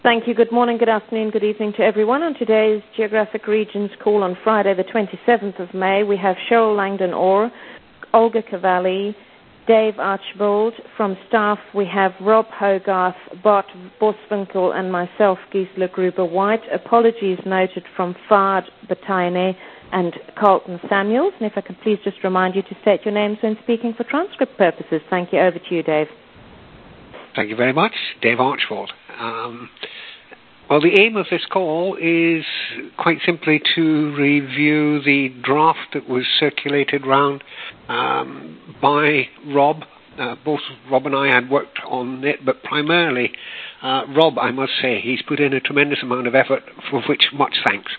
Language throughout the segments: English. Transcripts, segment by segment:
Thank you. Good morning, good afternoon, good evening to everyone. On today's Geographic Regions call on Friday, the 27th of May, we have Cheryl Langdon-Orr, Olga Cavalli, Dave Archbold. From staff, we have Rob Hogarth, Bart Boswinkel, and myself, Gisela Gruber-White. Apologies noted from Fard Batayne and Carlton Samuels. And if I could please just remind you to state your names when speaking for transcript purposes. Thank you. Over to you, Dave. Thank you very much. Dave Archbold. Well, the aim of this call is quite simply to review the draft that was circulated round by Rob. Both Rob and I had worked on it, but primarily Rob, I must say, he's put in a tremendous amount of effort, for which much thanks.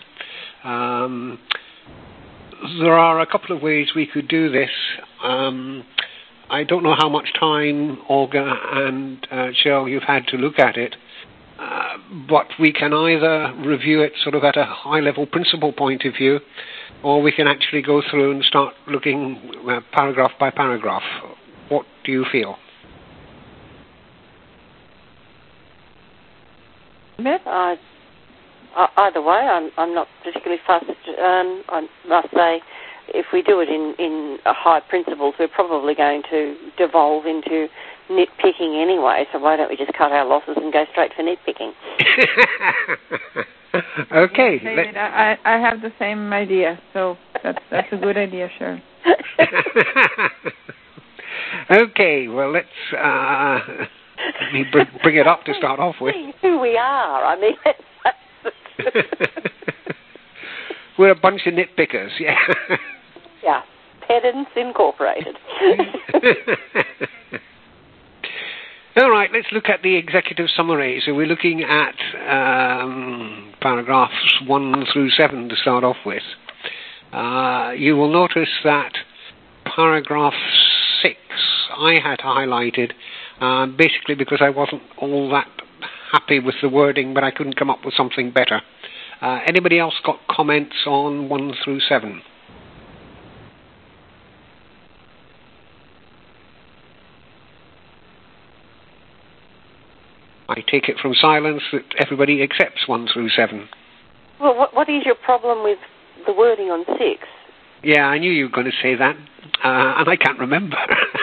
There are a couple of ways we could do this. I don't know how much time, Olga and Cheryl, you've had to look at it, but we can either review it sort of at a high-level principle point of view, or we can actually go through and start looking paragraph by paragraph. What do you feel? Either way, I'm not particularly fussed. I must say, if we do it in high principles, we're probably going to devolve into nitpicking anyway, so why don't we just cut our losses and go straight for nitpicking? Okay. I have the same idea, so that's a good idea, sure. Okay, well, let's let me bring it up to start off with. Who we are, I mean. We're a bunch of nitpickers, yeah. Yeah, Pedants Incorporated. All right, let's look at the executive summary. So we're looking at paragraphs 1 through 7 to start off with. You will notice that paragraph 6 I had highlighted, basically because I wasn't all that happy with the wording, but I couldn't come up with something better. Anybody else got comments on 1 through 7? I take it from silence that everybody accepts 1 through 7. Well, what is your problem with the wording on 6? Yeah, I knew you were going to say that, and I can't remember.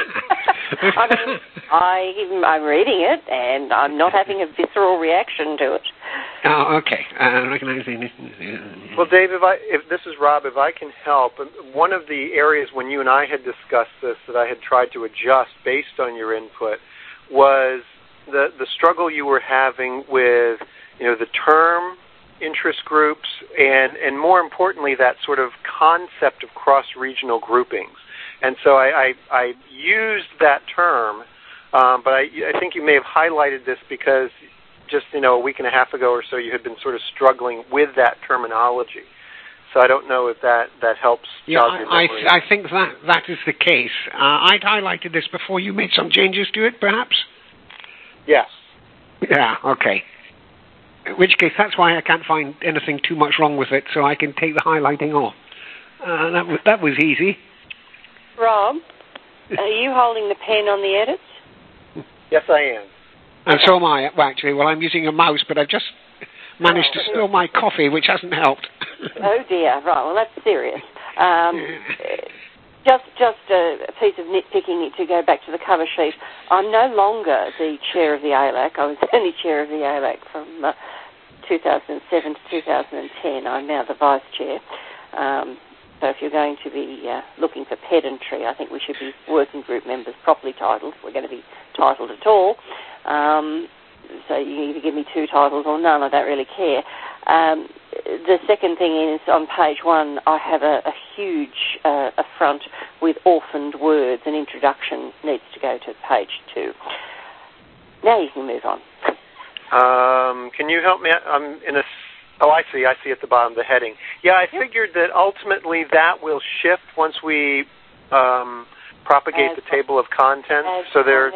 I mean, I'm reading it, and I'm not having a visceral reaction to it. Oh, okay. Well, Dave, if this is Rob, if I can help, one of the areas when you and I had discussed this that I had tried to adjust based on your input was the struggle you were having with, the term interest groups and more importantly, that sort of concept of cross-regional groupings. And so I used that term, but I think you may have highlighted this because just, a week and a half ago or so, you had been sort of struggling with that terminology. So I don't know if that helps. Yeah, I think that is the case. I'd highlighted this before you made some changes to it, perhaps? Yes. Yeah, okay. In which case, that's why I can't find anything too much wrong with it, so I can take the highlighting off. That was easy. Rob, are you holding the pen on the edits? Yes, I am. And so am I, actually. Well, I'm using a mouse, but I've just managed to spill my coffee, which hasn't helped. Oh, dear. Right, well, that's serious. Just a piece of nitpicking to go back to the cover sheet. I'm no longer the chair of the ALAC. I was only chair of the ALAC from 2007 to 2010. I'm now the vice chair. So if you're going to be looking for pedantry, I think we should be working group members properly titled. We're going to be titled at all. So you can either give me 2 titles or none. I don't really care. The second thing is on page 1, I have a huge affront with orphaned words. An introduction needs to go to page 2. Now you can move on. Can you help me? I'm in a... Oh, I see at the bottom, the heading. Yeah, I figured that ultimately that will shift once we propagate the table of contents. So there.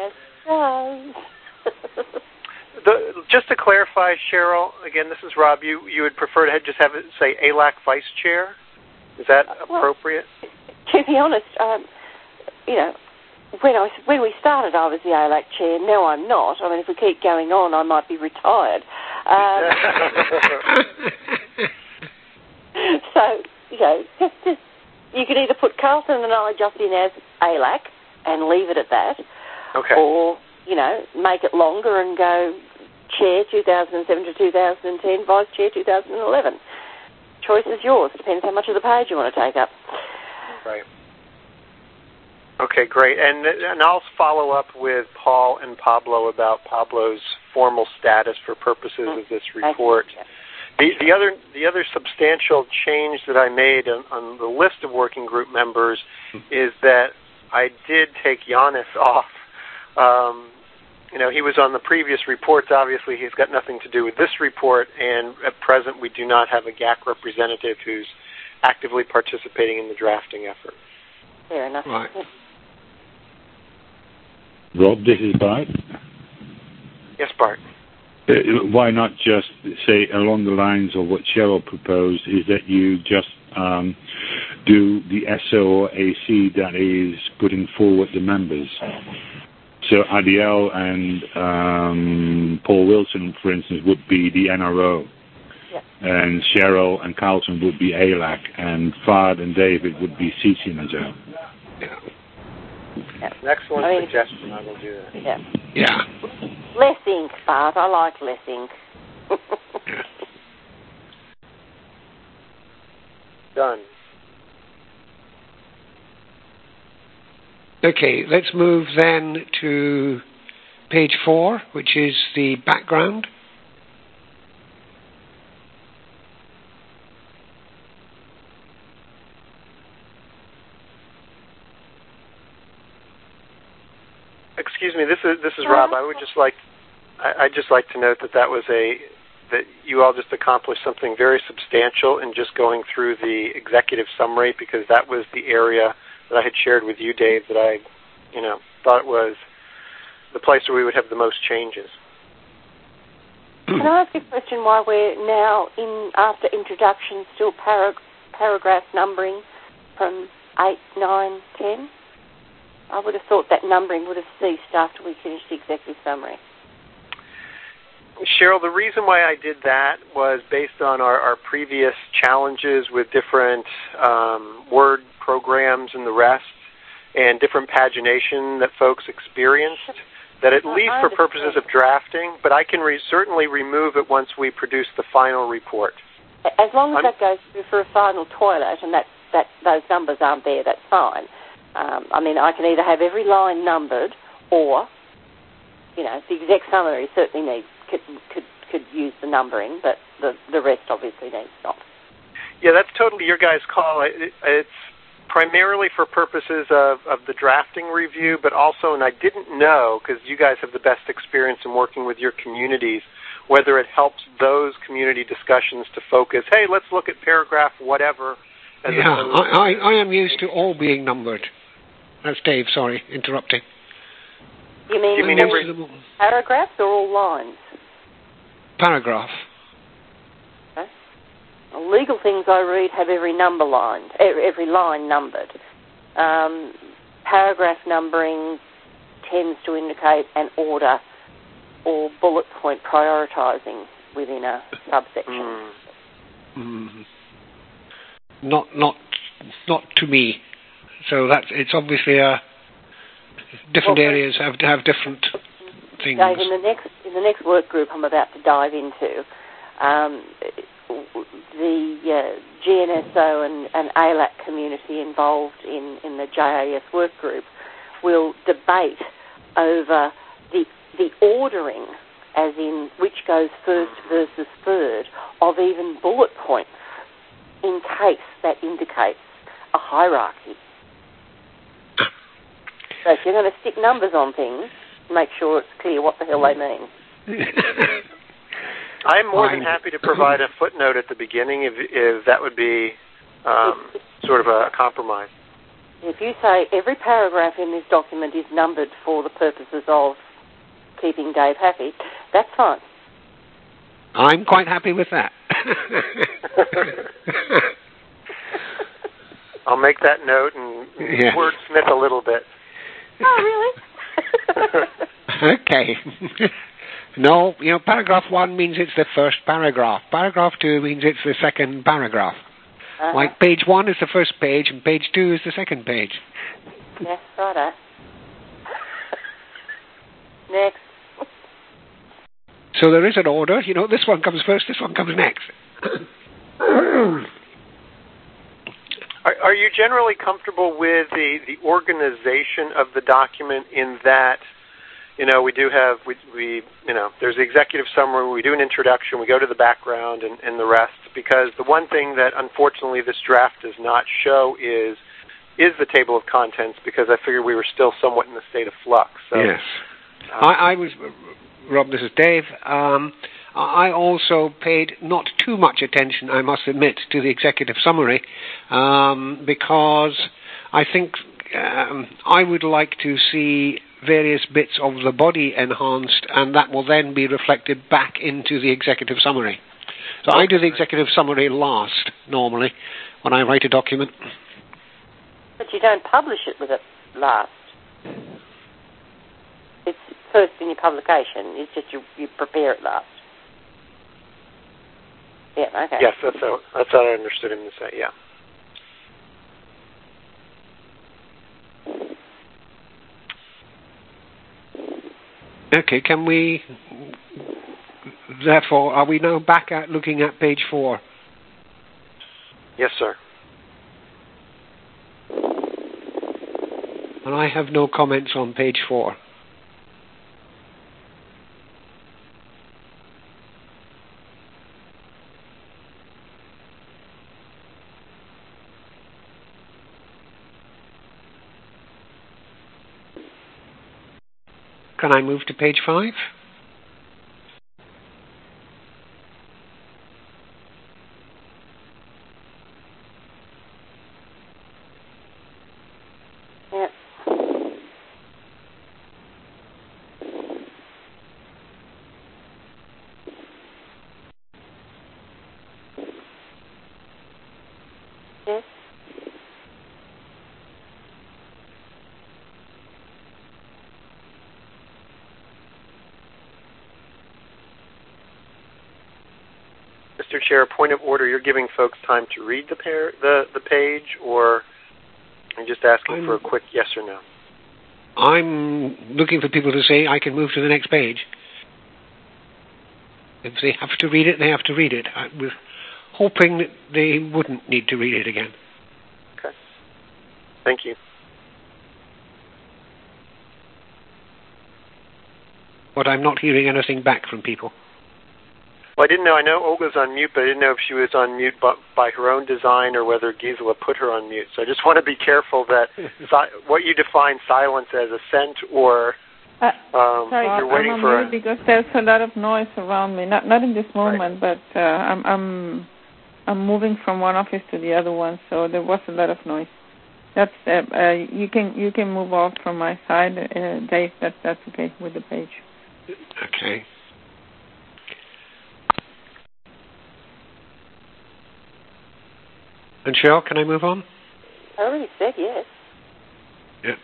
Just to clarify, Cheryl, again, this is Rob. You would prefer to just have it say ALAC Vice Chair? Is that appropriate? To be honest, when we started, I was the ALAC chair. Now I'm not. I mean, if we keep going on, I might be retired. So, just you could either put Carlton and I just in as ALAC and leave it at that, okay, or make it longer and go chair 2007 to 2010, vice chair 2011. Choice is yours. Depends how much of the page you want to take up. Right. Okay, great. And I'll follow up with Paul and Pablo about Pablo's formal status for purposes of this report. The other substantial change that I made on the list of working group members is that I did take Giannis off. He was on the previous reports. Obviously, he's got nothing to do with this report, and at present we do not have a GAC representative who's actively participating in the drafting effort. Fair enough. Right. Rob, this is Bart. Yes, Bart. Why not just say along the lines of what Cheryl proposed, is that you just do the SO or AC that is putting forward the members? So Adiel and Paul Wilson, for instance, would be the NRO. Yeah. And Cheryl and Carlton would be ALAC, and Fard and David would be CCNSO. Yeah. An excellent suggestion. I will do that. Yeah. Less ink, Bart. I like less ink. Done. Okay, let's move then to page 4, which is the background. Excuse me, this is Rob. I'd just like to note that that you all just accomplished something very substantial in just going through the executive summary, because that was the area that I had shared with you, Dave, that I, thought was the place where we would have the most changes. Can I ask you a question while we're now after introduction, still paragraph numbering from 8, 9, 10? I would have thought that numbering would have ceased after we finished the executive summary. Cheryl, the reason why I did that was based on our previous challenges with different Word programs and the rest, and different pagination that folks experienced, that at least for purposes of drafting, but I can certainly remove it once we produce the final report. As long as that goes through for a final toilet and that those numbers aren't there, that's fine. I can either have every line numbered, or, the exec summary certainly could use the numbering, but the rest obviously needs not. Yeah, that's totally your guys' call. It's primarily for purposes of the drafting review, but also, and I didn't know, because you guys have the best experience in working with your communities, whether it helps those community discussions to focus, hey, let's look at paragraph whatever. I am used to all being numbered. That's Dave, sorry, interrupting. You mean every paragraphs or all lines? Paragraph. Okay. Well, legal things I read have every line numbered. Paragraph numbering tends to indicate an order or bullet point prioritising within a subsection. Not to me. So it's obviously different areas have different things. Dave, in the next work group I'm about to dive into, the GNSO and ALAC community involved in the JAS work group will debate over the ordering, as in which goes first versus third, of even bullet points, in case that indicates a hierarchy. So if you're going to stick numbers on things, make sure it's clear what the hell they mean. I'm more than happy to provide a footnote at the beginning if that would be sort of a compromise. If you say every paragraph in this document is numbered for the purposes of keeping Dave happy, that's fine. I'm quite happy with that. I'll make that note and wordsmith a little bit. Oh, really? Okay. No, paragraph 1 means it's the first paragraph. Paragraph 2 means it's the second paragraph. Uh-huh. Like page 1 is the first page and page 2 is the second page. Yeah, righto. Next. So there is an order. This one comes first, this one comes next. Are you generally comfortable with the organization of the document in that, we do have, there's the executive summary, we do an introduction, we go to the background and the rest, because the one thing that unfortunately this draft does not show is the table of contents, because I figured we were still somewhat in the state of flux. So, yes. Rob, this is Dave. I also paid not too much attention, I must admit, to the executive summary, because I think I would like to see various bits of the body enhanced, and that will then be reflected back into the executive summary. So I do the executive summary last, normally, when I write a document. But you don't publish it with it last. It's first in your publication. It's just you prepare it last. Yeah, okay. Yes, that's how I understood him to say, yeah. Okay, can we... Therefore, are we now back at looking at page 4? Yes, sir. And I have no comments on page 4. Can I move to page 5? Yeah. Yes. Mr. Chair, a point of order. You're giving folks time to read the page, or you're just asking for a quick yes or no? I'm looking for people to say I can move to the next page. If they have to read it, they have to read it. I was hoping that they wouldn't need to read it again. Okay. Thank you. But I'm not hearing anything back from people. Well, I didn't know. I know Olga's on mute, but I didn't know if she was on mute by her own design or whether Gisela put her on mute. So I just want to be careful that what you define silence as assent or sorry, you're waiting I'm for on mute because there's a lot of noise around me. Not in this moment, right. but I'm moving from one office to the other one, so there was a lot of noise. That's you can move off from my side, Dave. That's okay with the page. Okay. And Cheryl, can I move on? I already said yes. Yeah.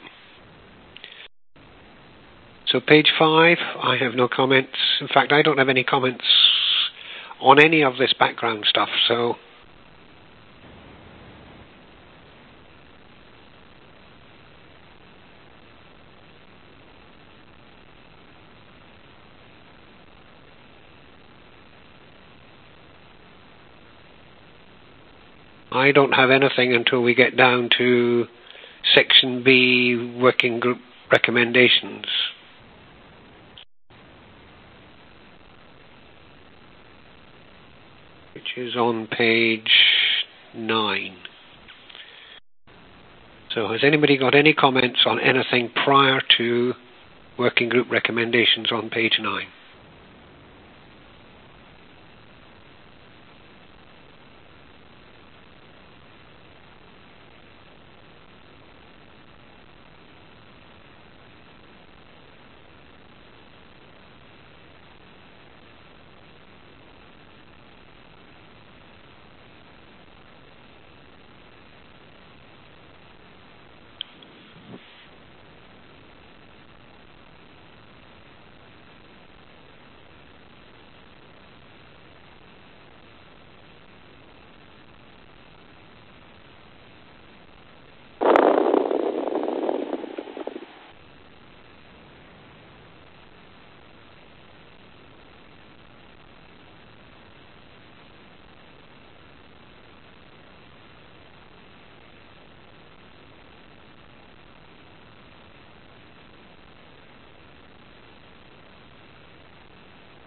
So page 5, I have no comments. In fact, I don't have any comments on any of this background stuff, so... I don't have anything until we get down to Section B, Working Group Recommendations. Which is on page 9. So has anybody got any comments on anything prior to Working Group Recommendations on page 9?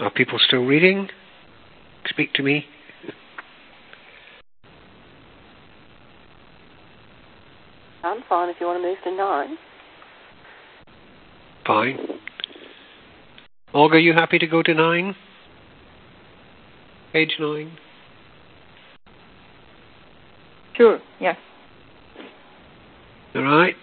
Are people still reading? Speak to me. I'm fine if you want to move to 9. Fine. Olga, you happy to go to 9? Page 9? Sure, yes. All right.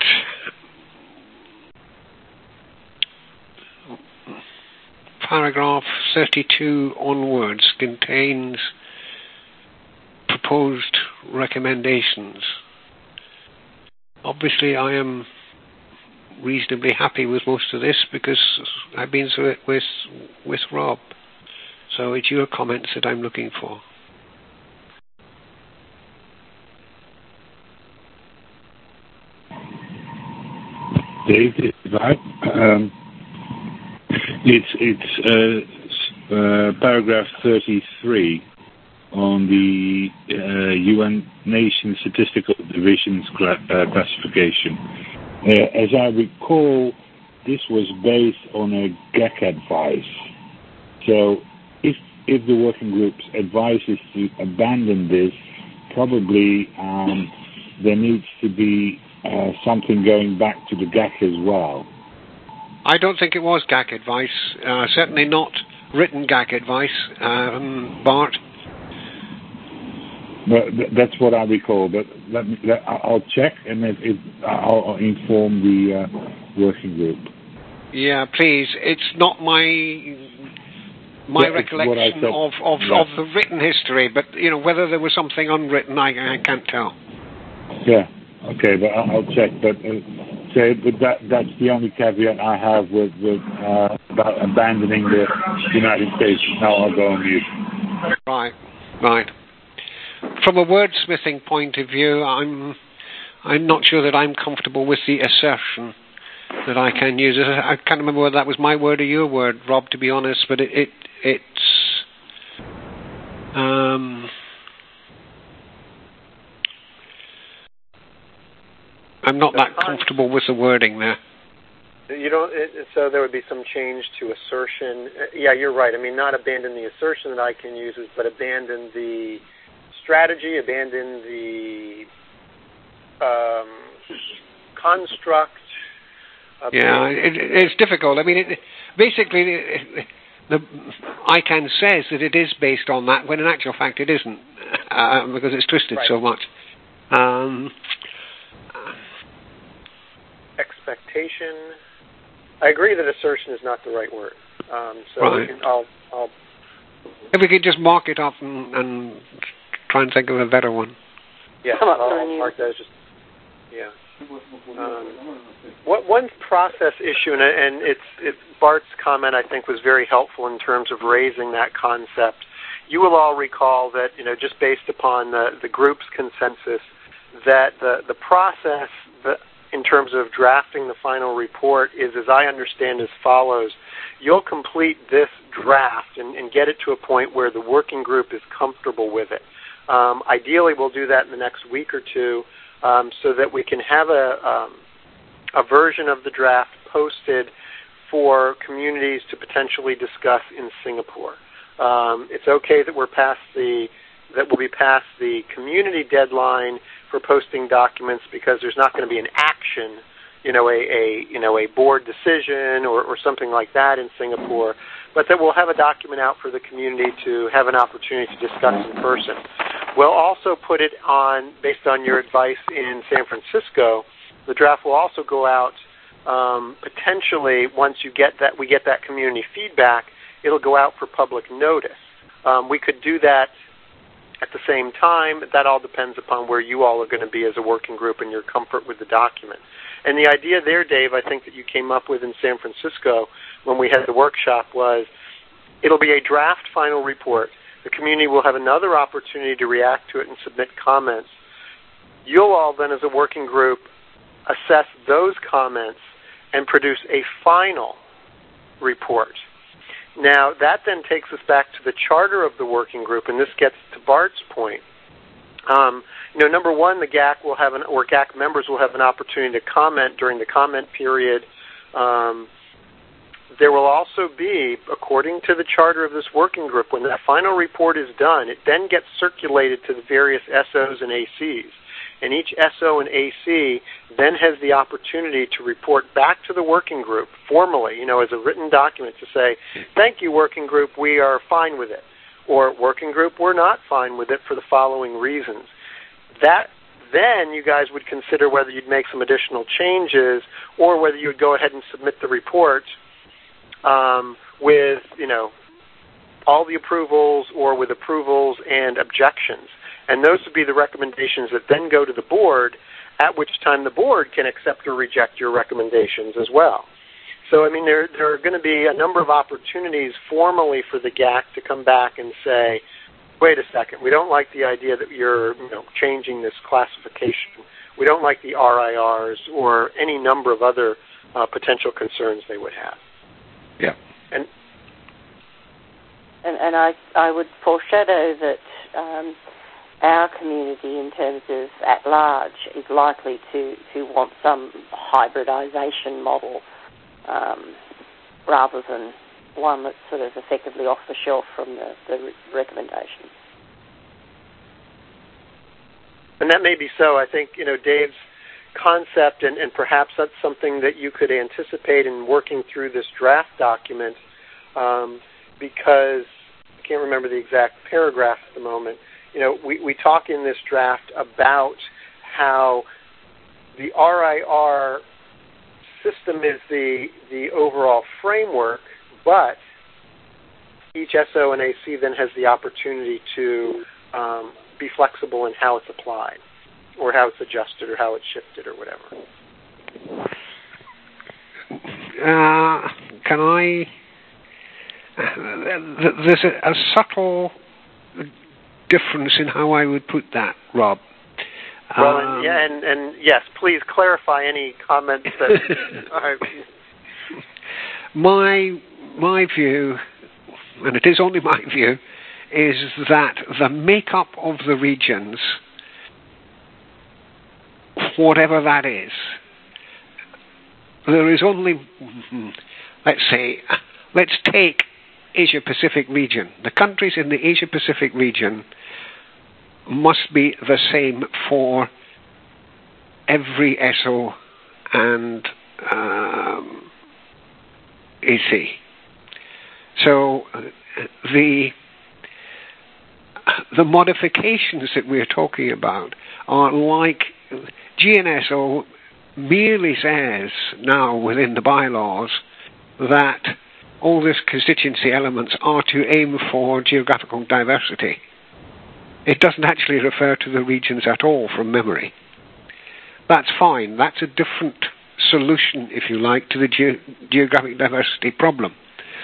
Paragraph 32 onwards contains proposed recommendations. Obviously, I am reasonably happy with most of this because I've been through it with Rob. So it's your comments that I'm looking for. Dave, it's paragraph 33 on the UN Nation Statistical Division's classification. As I recall, this was based on a GAC advice. So if the working group's advice is to abandon this, probably there needs to be something going back to the GAC as well. I don't think it was GAC advice. Certainly not written GAC advice, Bart. But that's what I recall. But I'll check and I'll inform the working group. Yeah, please. It's not my recollection of the written history, but whether there was something unwritten, I can't tell. Yeah. Okay, but I'll check. But that's the only caveat I have with about abandoning the United States. Now I'll go on mute. Right. From a wordsmithing point of view, I'm not sure that I'm comfortable with the assertion that I can use. I can't remember whether that was my word or your word, Rob, to be honest, but it's I'm not that comfortable with the wording there. You don't. So there would be some change to assertion. Yeah, you're right. I mean, not abandon the assertion that I can use, but abandon the strategy, abandon the construct. Yeah, it's difficult. I mean, basically, the ICANN says that it is based on that, when in actual fact it isn't, because it's twisted so much. Expectation. I agree that assertion is not the right word. Right. I'll. If we could just mark it up and try and think of a better one. Yeah, I'll mark that as just. Yeah. One process issue, and Bart's comment I think was very helpful in terms of raising that concept. You will all recall that just based upon the group's consensus that the process in terms of drafting the final report is, as I understand, as follows. You'll complete this draft and get it to a point where the working group is comfortable with it. Ideally, we'll do that in the next week or two so that we can have a version of the draft posted for communities to potentially discuss in Singapore. It's okay that we'll be past the community deadline for posting documents because there's not going to be an action, a board decision or something like that in Singapore, but that we'll have a document out for the community to have an opportunity to discuss in person. We'll also put it on, based on your advice in San Francisco, the draft will also go out potentially once we get that community feedback, it'll go out for public notice. We could do that at the same time. That all depends upon where you all are going to be as a working group and your comfort with the document. And the idea there, Dave, I think that you came up with in San Francisco when we had the workshop was it'll be a draft final report. The community will have another opportunity to react to it and submit comments. You'll all then, as a working group, assess those comments and produce a final report. Now, that then takes us back to the charter of the working group, and this gets to Bart's point. Number one, the GAC will have GAC members will have an opportunity to comment during the comment period there will also be, according to the charter of this working group, when that final report is done, it then gets circulated to the various SOs and ACs. And each SO and AC then has the opportunity to report back to the working group formally, as a written document to say, thank you, working group, we are fine with it. Or, working group, we're not fine with it for the following reasons. Then you guys would consider whether you'd make some additional changes or whether you would go ahead and submit the report with, all the approvals or with approvals and objections. And those would be the recommendations that then go to the board, at which time the board can accept or reject your recommendations as well. So, there are going to be a number of opportunities formally for the GAC to come back and say, wait a second, we don't like the idea that you're changing this classification. We don't like the RIRs or any number of other potential concerns they would have. Yeah. And I would foreshadow that our community, in terms of at large, is likely to want some hybridization model rather than one that's sort of effectively off the shelf from the recommendations. And that may be so. I think, Dave's concept, and perhaps that's something that you could anticipate in working through this draft document, because I can't remember the exact paragraph at the moment. We talk in this draft about how the RIR system is the overall framework, but each SO and AC then has the opportunity to be flexible in how it's applied or how it's adjusted or how it's shifted or whatever. There's a subtle difference in how I would put that, Rob. Well, and yes, please clarify any comments that My view, and it is only my view, is that the makeup of the regions, whatever that is, there is only, let's take Asia-Pacific region. The countries in the Asia-Pacific region must be the same for every SO and AC. So the modifications that we're talking about are like GNSO merely says now within the bylaws that all these constituency elements are to aim for geographical diversity. It doesn't actually refer to the regions at all from memory. That's fine. That's a different solution, if you like, to the geographic diversity problem.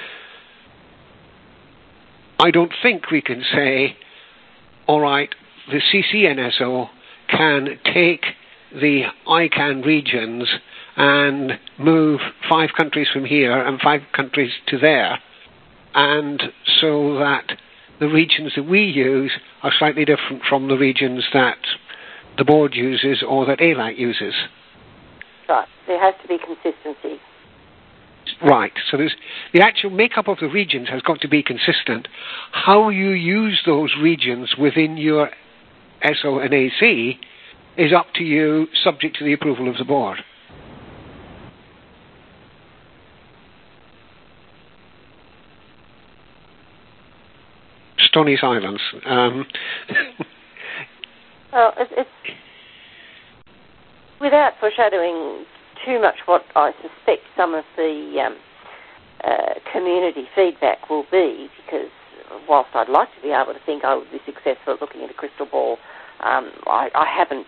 I don't think we can say, all right, the CCNSO can take the ICANN regions and move 5 countries from here and 5 countries to there, and so that the regions that we use are slightly different from the regions that the board uses or that ALAC uses. Right. There has to be consistency. Right. So the actual makeup of the regions has got to be consistent. How you use those regions within your SO and AC is up to you, subject to the approval of the board. Stony silence. Well, it's without foreshadowing too much what I suspect some of the community feedback will be, because whilst I'd like to be able to think I would be successful at looking at a crystal ball, I haven't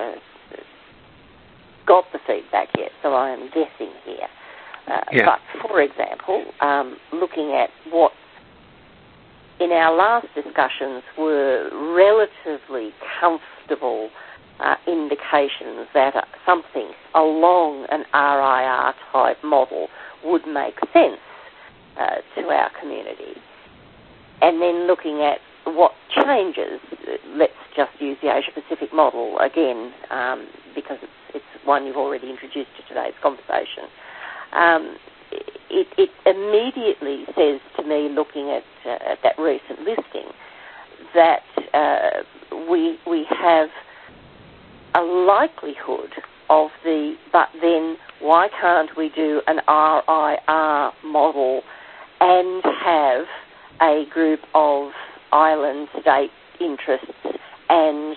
got the feedback yet, so I am guessing here. But, for example, looking at what in our last discussions were relatively comfortable indications that something along an RIR-type model would make sense to our community. And then looking at what changes, let's just use the Asia-Pacific model again, because it's one you've already introduced to today's conversation. it immediately says to me, looking at that recent listing, that we have a likelihood of but then why can't we do an RIR model and have a group of island state interests and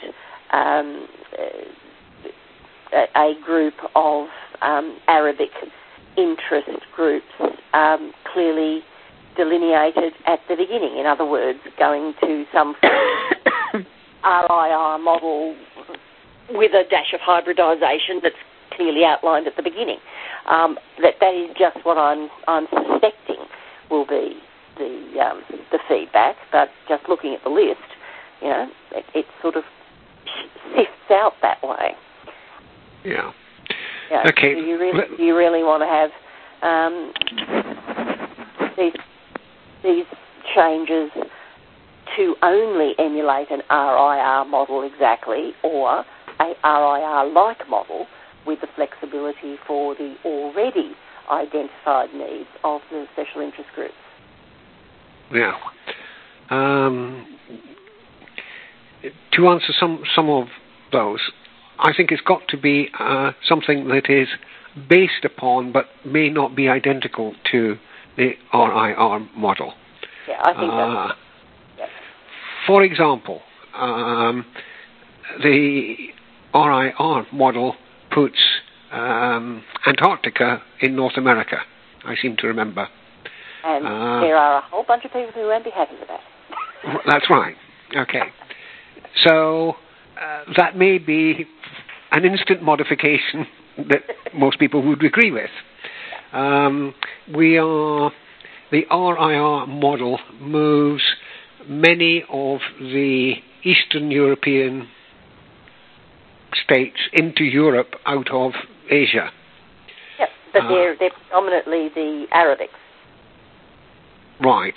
a group of Arabic interest groups clearly delineated at the beginning? In other words, going to some RIR model with a dash of hybridisation that's clearly outlined at the beginning. That is just what I'm suspecting will be the feedback. But just looking at the list, it sort of sifts out that way. Yeah. Okay. Do you really want to have these changes to only emulate an RIR model exactly, or a RIR-like model with the flexibility for the already identified needs of the special interest groups? Yeah. To answer some of those, I think it's got to be something that is based upon but may not be identical to the RIR model. Yeah, I think that's... Yes. For example, the RIR model puts Antarctica in North America, I seem to remember. And there are a whole bunch of people who won't be happy with that. That's right. Okay. So that may be an instant modification that most people would agree with. The RIR model moves many of the Eastern European states into Europe out of Asia. Yep, but they're predominantly the Arabics. Right.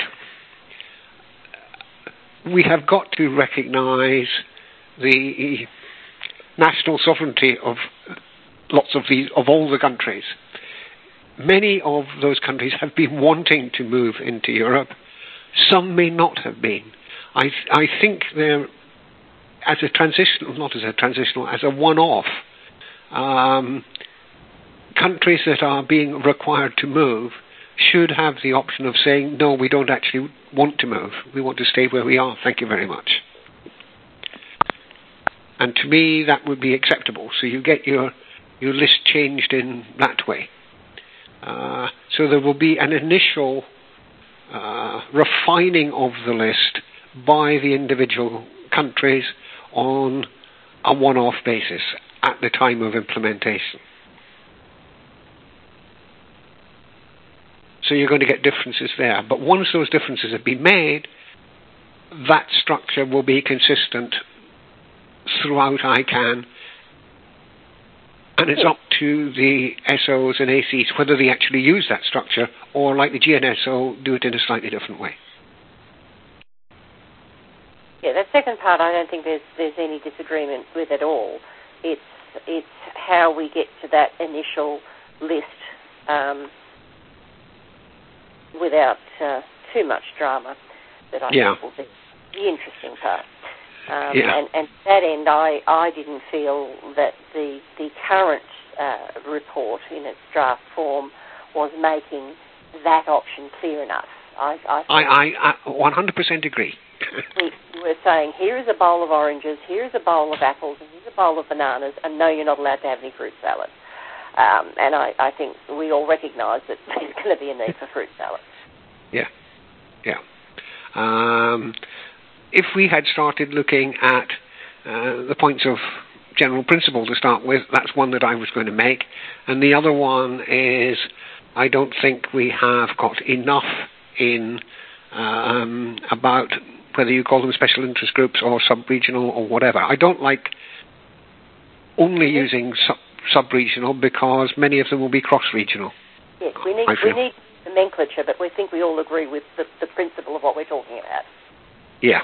We have got to recognise the national sovereignty of lots of all the countries. Many of those countries have been wanting to move into Europe. Some may not have been. I think they're as a one-off. Countries that are being required to move should have the option of saying, no, we don't actually want to move. We want to stay where we are. Thank you very much. And to me, that would be acceptable. So you get your list changed in that way. So there will be an initial refining of the list by the individual countries on a one-off basis at the time of implementation. So you're going to get differences there. But once those differences have been made, that structure will be consistent throughout ICANN, and it's up to the SOs and ACs whether they actually use that structure or, like the GNSO, do it in a slightly different way. Yeah, that second part I don't think there's any disagreement with at all. It's how we get to that initial list without too much drama that I think will be the interesting part. And to that end, I didn't feel that the current report in its draft form was making that option clear enough. I 100% agree. We were saying, here is a bowl of oranges, here is a bowl of apples, and here's a bowl of bananas, and no, you're not allowed to have any fruit salad. And I think we all recognise that there's going to be a need for fruit salad. Yeah. If we had started looking at the points of general principle to start with, that's one that I was going to make. And the other one is, I don't think we have got enough in about whether you call them special interest groups or sub-regional or whatever. I don't like only using sub-regional because many of them will be cross-regional. Yes, we need nomenclature, but we think we all agree with the principle of what we're talking about. Yeah.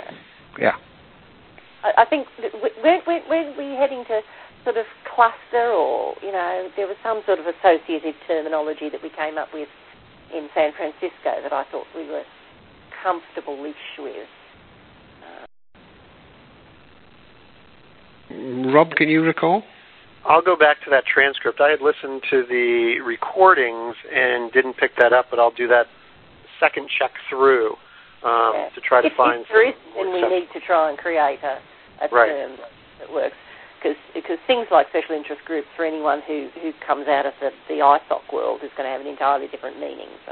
I think, weren't we heading to sort of cluster, or, there was some sort of associative terminology that we came up with in San Francisco that I thought we were comfortable-ish with. Rob, can you recall? I'll go back to that transcript. I had listened to the recordings and didn't pick that up, but I'll do that second check through to try to find. If there is, then we need to try and create a term that works. Because things like special interest groups, for anyone who comes out of the ISOC world, is going to have an entirely different meaning. So,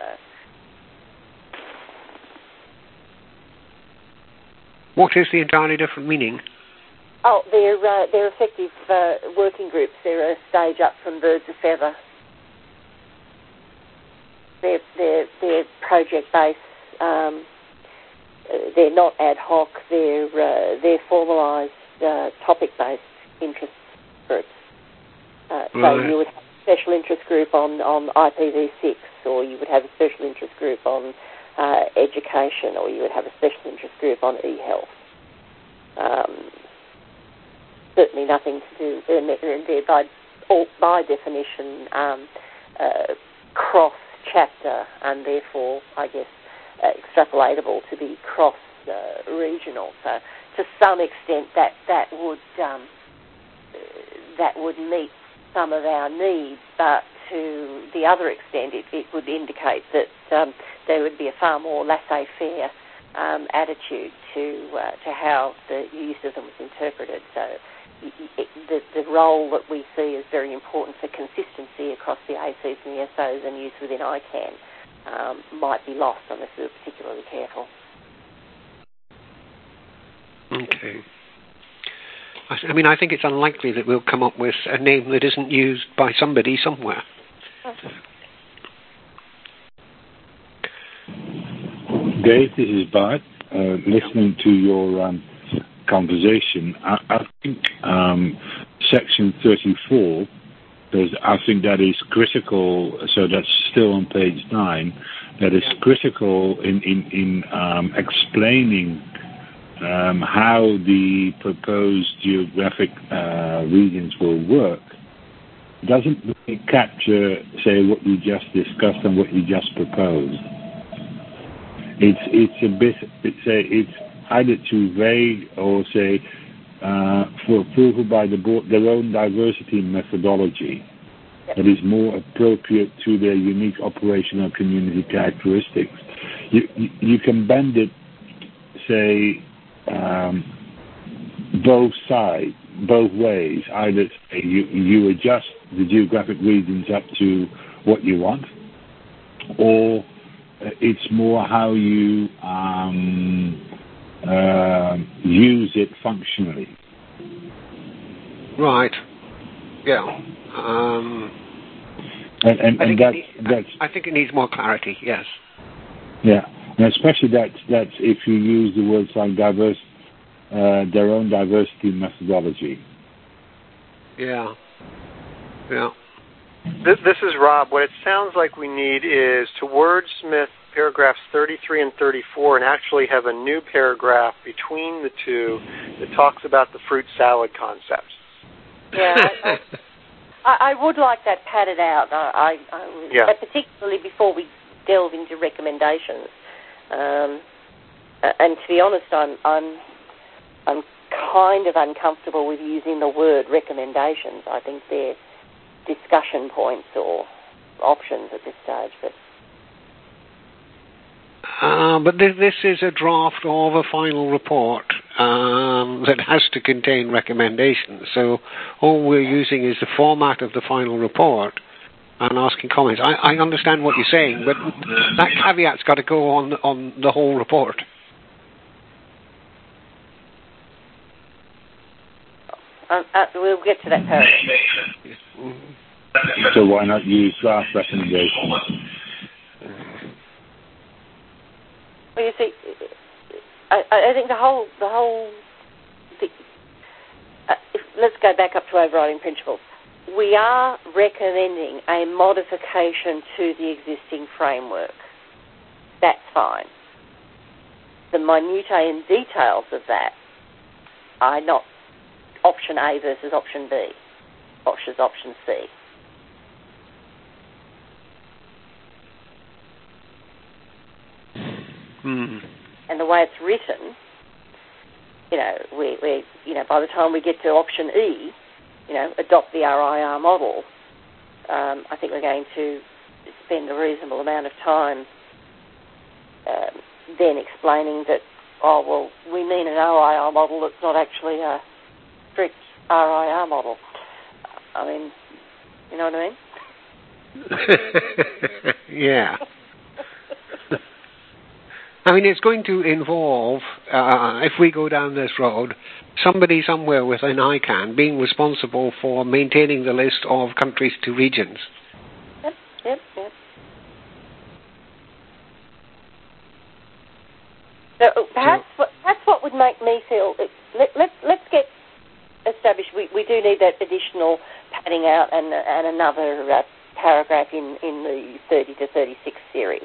what is the entirely different meaning? Oh, they're effective working groups. They're a stage up from Birds of Feather. They're project-based. They're not ad hoc. They're formalised, topic-based interest groups. So you would have a special interest group on IPv6, or you would have a special interest group on education, or you would have a special interest group on e-health. Certainly nothing to do, and they're by definition cross-chapter, and therefore, I guess, extrapolatable to be cross-regional. So, to some extent, that would meet some of our needs, but to the other extent, it would indicate that there would be a far more laissez-faire attitude to how the use of them was interpreted. So the role that we see as very important for consistency across the ACs and the SOs and use within ICANN might be lost unless we're particularly careful. Okay. I mean, I think it's unlikely that we'll come up with a name that isn't used by somebody somewhere. Dave, this is Bart. Listening to your conversation, I think section 34, I think that is critical, so that's still on page 9, that is critical in explaining how the proposed geographic regions will work. It doesn't really capture, say, what you just discussed and what you just proposed. It's either too vague or say for approval by the board their own diversity methodology that is more appropriate to their unique operational community characteristics. You can bend it, say, both sides, both ways. Either say you adjust the geographic regions up to what you want, or it's more how you use it functionally. Right. Yeah. I think it needs more clarity. Yes. Yeah, and especially that's if you use the words like diverse, their own diversity methodology. Yeah. Yeah. This is Rob. What it sounds like we need is to wordsmith paragraphs 33 and 34 and actually have a new paragraph between the two that talks about the fruit salad concepts. Yeah, I would like that padded out. Particularly before we delve into recommendations. And to be honest, I'm kind of uncomfortable with using the word recommendations. I think they're discussion points or options at this stage. But this is a draft of a final report that has to contain recommendations. So all we're using is the format of the final report and asking comments. I understand what you're saying, but that caveat's got to go on the whole report. We'll get to that paragraph. So why not use draft recommendations? Well, you see, I think the whole let's go back up to overriding principles. We are recommending a modification to the existing framework. That's fine. The minutiae and details of that are not option A versus option B, versus option C. And the way it's written, we by the time we get to option E, adopt the RIR model, I think we're going to spend a reasonable amount of time then explaining that, we mean an RIR model that's not actually a strict RIR model. I mean, you know what I mean? Yeah. I mean, it's going to involve, if we go down this road, somebody somewhere within ICANN being responsible for maintaining the list of countries to regions. Yep. So perhaps what would make me feel, let's get established, we do need that additional padding out and another paragraph in the 30 to 36 series.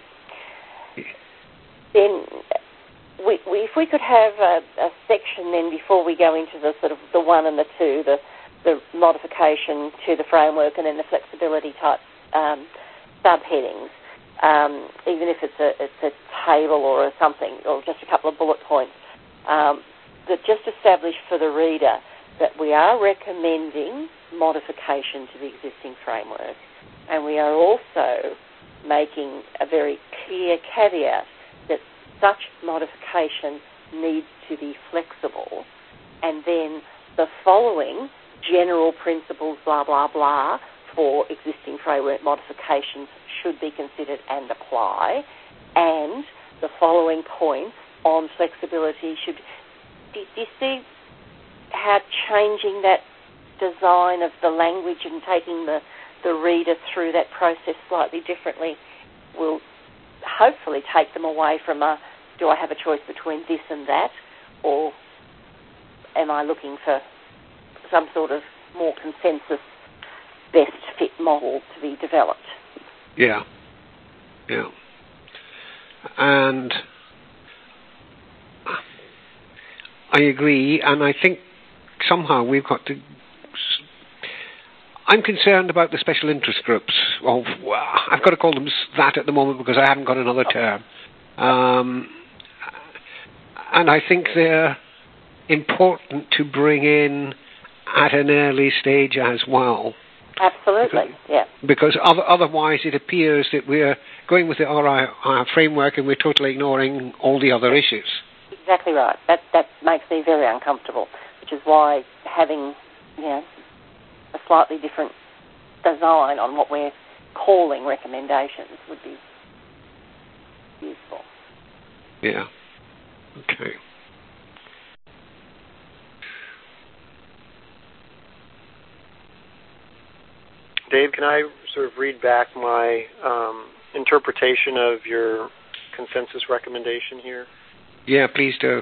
Then, if we could have a section then before we go into the sort of the 1 and the 2, the modification to the framework and then the flexibility type subheadings, even if it's a table or something, or just a couple of bullet points, that just establish for the reader that we are recommending modification to the existing framework, and we are also making a very clear caveat that such modification needs to be flexible, and then the following general principles, blah, blah, blah, for existing framework modifications should be considered and apply, and the following points on flexibility should... Do you see how changing that design of the language and taking the reader through that process slightly differently will hopefully take them away from do I have a choice between this and that, or am I looking for some sort of more consensus best fit model to be developed? Yeah. And I agree, and I think somehow we've got to... I'm concerned about the special interest groups. I've got to call them that at the moment because I haven't got another term. And I think they're important to bring in at an early stage as well. Absolutely, Because otherwise it appears that we're going with the RIR framework and we're totally ignoring all the other issues. Exactly right. That makes me very uncomfortable, which is why having, a slightly different design on what we're calling recommendations would be useful. Yeah. Okay. Dave, can I sort of read back my interpretation of your consensus recommendation here? Yeah, please do.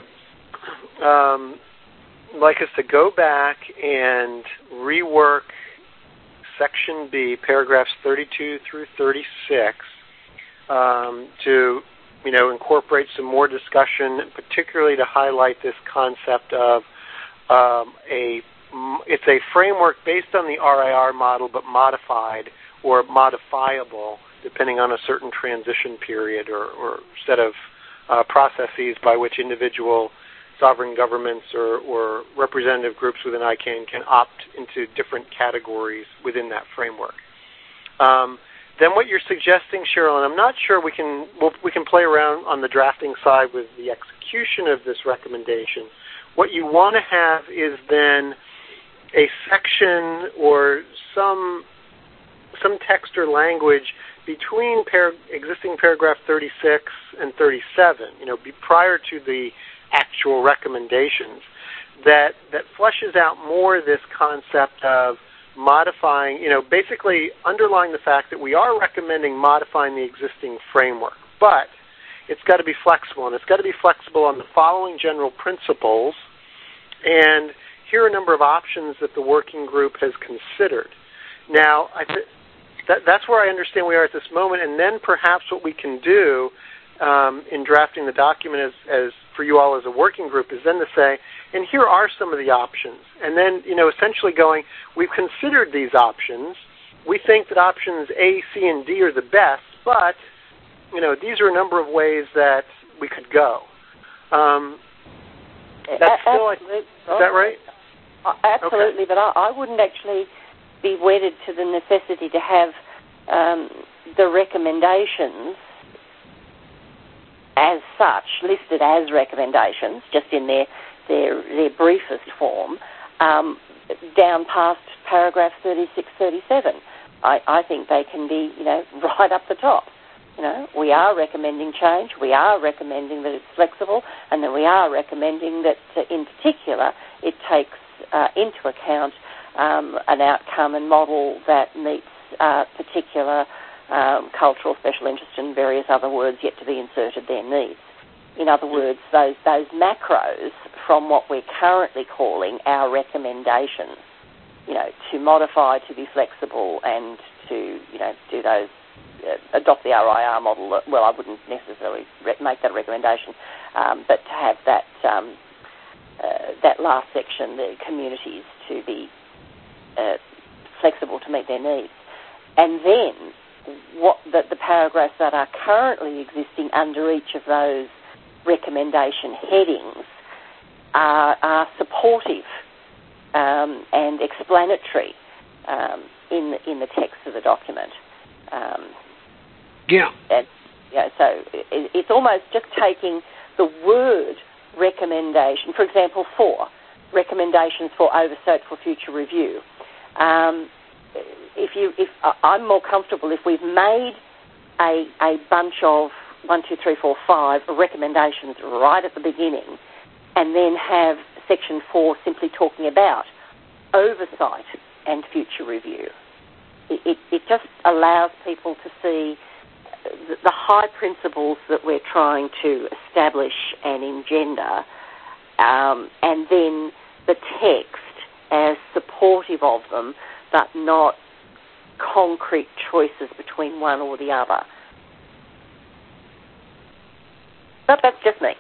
I'd like us to go back and rework Section B, paragraphs 32 through 36, to incorporate some more discussion, particularly to highlight this concept of it's a framework based on the RIR model but modified or modifiable depending on a certain transition period or set of processes by which individual sovereign governments or representative groups within ICANN can opt into different categories within that framework. Then what you're suggesting, Cheryl, and I'm not sure we can play around on the drafting side with the execution of this recommendation. What you want to have is then a section or some text or language between existing paragraph 36 and 37, prior to the actual recommendations, that fleshes out more this concept of modifying, basically underlying the fact that we are recommending modifying the existing framework, but it's got to be flexible, and it's got to be flexible on the following general principles, and here are a number of options that the working group has considered. Now, that's where I understand we are at this moment, and then perhaps what we can do in drafting the document as for you all as a working group is then to say, and here are some of the options. And then, essentially going, we've considered these options. We think that options A, C, and D are the best, but, these are a number of ways that could go. That's still, is that right? Absolutely, okay. But I wouldn't actually be wedded to the necessity to have the recommendations as such, listed as recommendations, just in their briefest form, down past paragraph 36, 37. I think they can be, right up the top. We are recommending change, we are recommending that it's flexible, and then we are recommending that, in particular, it takes into account an outcome and model that meets particular cultural special interest and various other words yet to be inserted their needs. In other words, those macros from what we're currently calling our recommendations, to modify, to be flexible, and to, do those, adopt the RIR model. Well, I wouldn't necessarily make that a recommendation, but to have that that last section, the communities, to be flexible to meet their needs. And then what the paragraphs that are currently existing under each of those recommendation headings are supportive and explanatory in the text of the document. So it's almost just taking the word recommendation, for example, 4 recommendations for oversight for future review. If I'm more comfortable if we've made a bunch of 1, 2, 3, 4, 5 recommendations right at the beginning, and then have section 4 simply talking about oversight and future review. It just allows people to see the high principles that we're trying to establish and engender, and then the text as supportive of them, but not concrete choices between one or the other. But that's just me.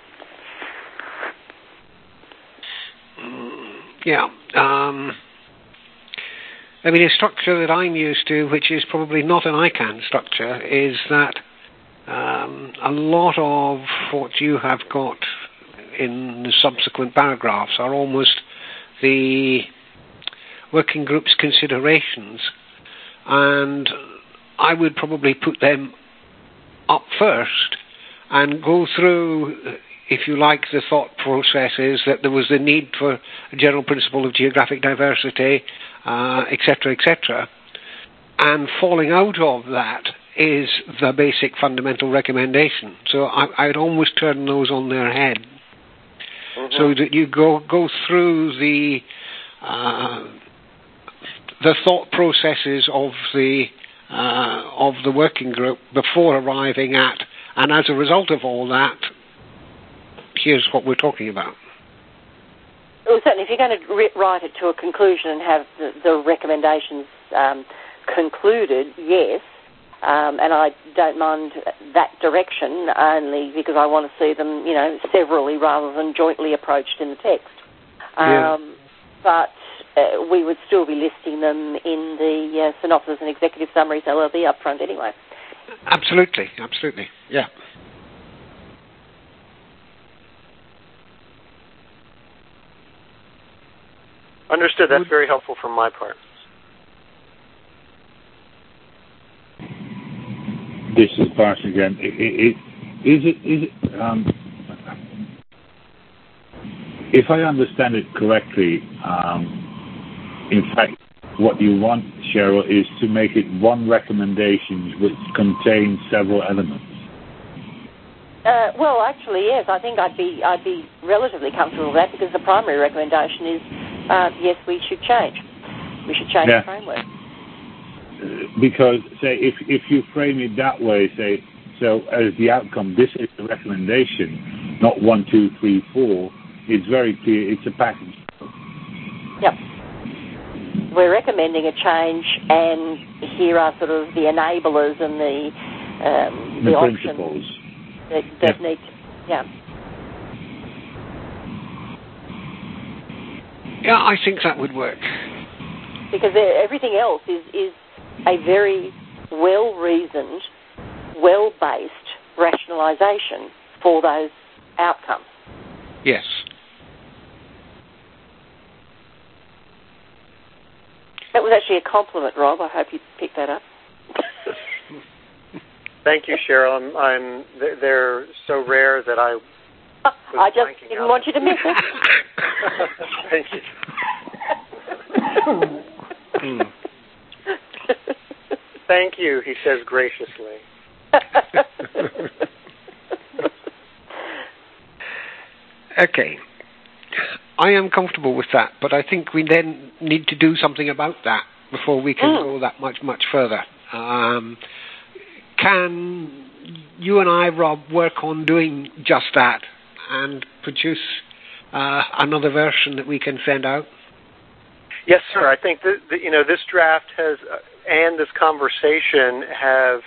Yeah. A structure that I'm used to, which is probably not an ICANN structure, is that a lot of what you have got in the subsequent paragraphs are almost the working group's considerations, and I would probably put them up first and go through, if you like, the thought processes that there was the need for a general principle of geographic diversity, etc., etc. And falling out of that is the basic fundamental recommendation. So I'd almost turn those on their head, so that you go through the thought processes of the working group before arriving at, and as a result of all that, here's what we're talking about. Well, certainly, if you're going to write it to a conclusion and have the recommendations concluded, yes, and I don't mind that direction, only because I want to see them, severally rather than jointly approached in the text. But we would still be listing them in the synopsis and executive summary, so they'll be up front anyway. Absolutely, yeah. Understood. That's very helpful from my part. This is Bart again. If I understand it correctly, in fact, what you want, Cheryl, is to make it one recommendation which contains several elements. Well, actually, yes. I think I'd be relatively comfortable with that, because the primary recommendation is yes, we should change. We should change the framework. Because, say, if you frame it that way, say, so as the outcome, this is the recommendation, not 1, 2, 3, 4. It's very clear. It's a package. Yep. We're recommending a change, and here are sort of the enablers and the principles options that need to, Yeah, I think that would work. Because everything else is a very well-reasoned, well-based rationalisation for those outcomes. Yes. That was actually a compliment, Rob. I hope you picked that up. Thank you, Cheryl. They're so rare that I just didn't want you to miss it. Thank you. Thank you, he says graciously. Okay. I am comfortable with that, but I think we then need to do something about that before we can go that much further. Can you and I, Rob, work on doing just that and produce another version that we can send out? Yes, sir. I think this draft has and this conversation have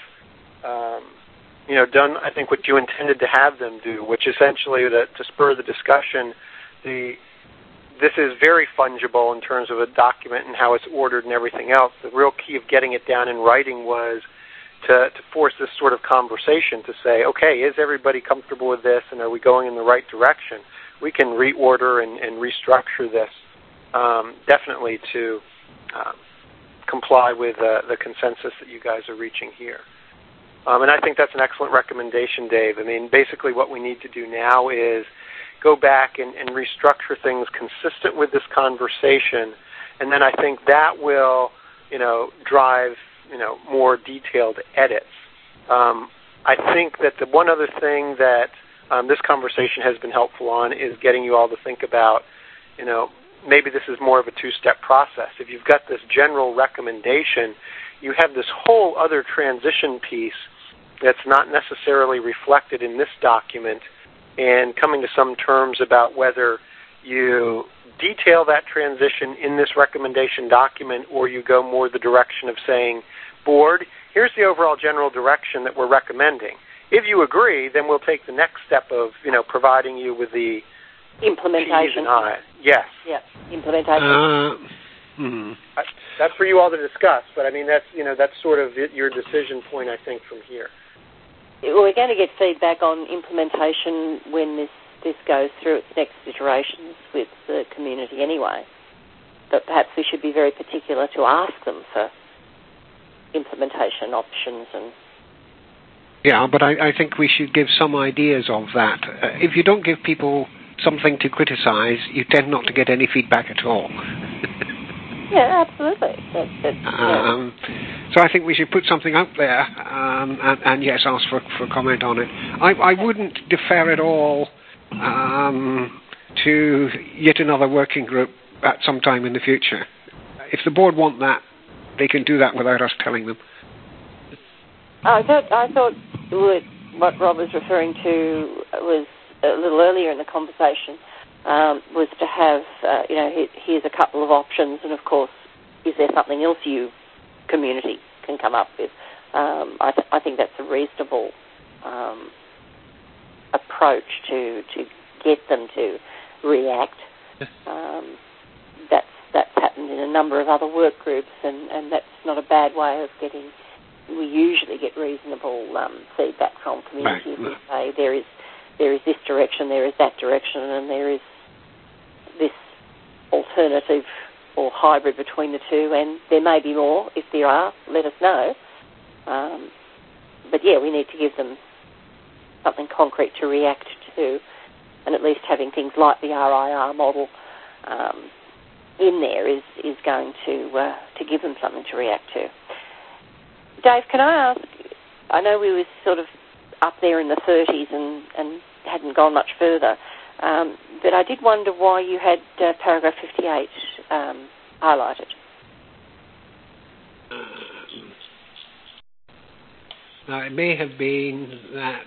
done, I think, what you intended to have them do, which essentially to spur the discussion. This is very fungible in terms of a document and how it's ordered and everything else. The real key of getting it down in writing was to force this sort of conversation to say, okay, is everybody comfortable with this, and are we going in the right direction? We can reorder and restructure this definitely to comply with the consensus that you guys are reaching here. And I think that's an excellent recommendation, Dave. I mean, basically what we need to do now is go back and restructure things consistent with this conversation, and then I think that will, drive, more detailed edits. I think that the one other thing that this conversation has been helpful on is getting you all to think about, maybe this is more of a two-step process. If you've got this general recommendation, you have this whole other transition piece that's not necessarily reflected in this document, and coming to some terms about whether you detail that transition in this recommendation document or you go more the direction of saying, board, here's the overall general direction that we're recommending. If you agree, then we'll take the next step of, providing you with the implementation. Yes. Yeah, implementation. That's for you all to discuss, but I mean, that's sort of your decision point, I think, from here. We're going to get feedback on implementation when this goes through its next iterations with the community anyway. But perhaps we should be very particular to ask them for implementation options. Yeah, but I think we should give some ideas of that. If you don't give people something to criticize, you tend not to get any feedback at all. Yeah, absolutely. So I think we should put something out there and yes, ask for comment on it. I wouldn't defer at all to yet another working group at some time in the future. If the board want that, they can do that without us telling them. I thought what Rob was referring to was a little earlier in the conversation, was to have, here's a couple of options, and of course, is there something else you, community, can come up with? I think that's a reasonable approach to get them to react. That's happened in a number of other work groups, and that's not a bad way of getting. We usually get reasonable feedback from communities who say there is this direction, there is that direction, and there is this alternative or hybrid between the two, and there may be more. If there are, let us know. But yeah, we need to give them something concrete to react to, and at least having things like the RIR model in there is going to give them something to react to. Dave, can I ask, I know we were sort of up there in the 30s and hadn't gone much further, but I did wonder why you had paragraph 58 highlighted. Now, it may have been that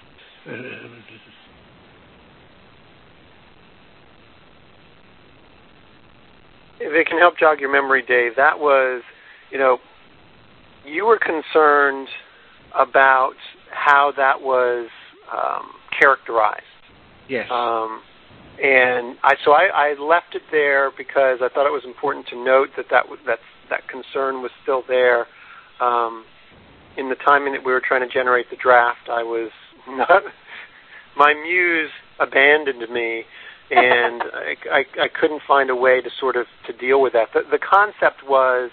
if it can help jog your memory, Dave, that was, you were concerned about how that was characterized. Yes. And I left it there because I thought it was important to note that concern was still there. In the timing that we were trying to generate the draft, I was my muse abandoned me, and I couldn't find a way to sort of to deal with that. The concept was,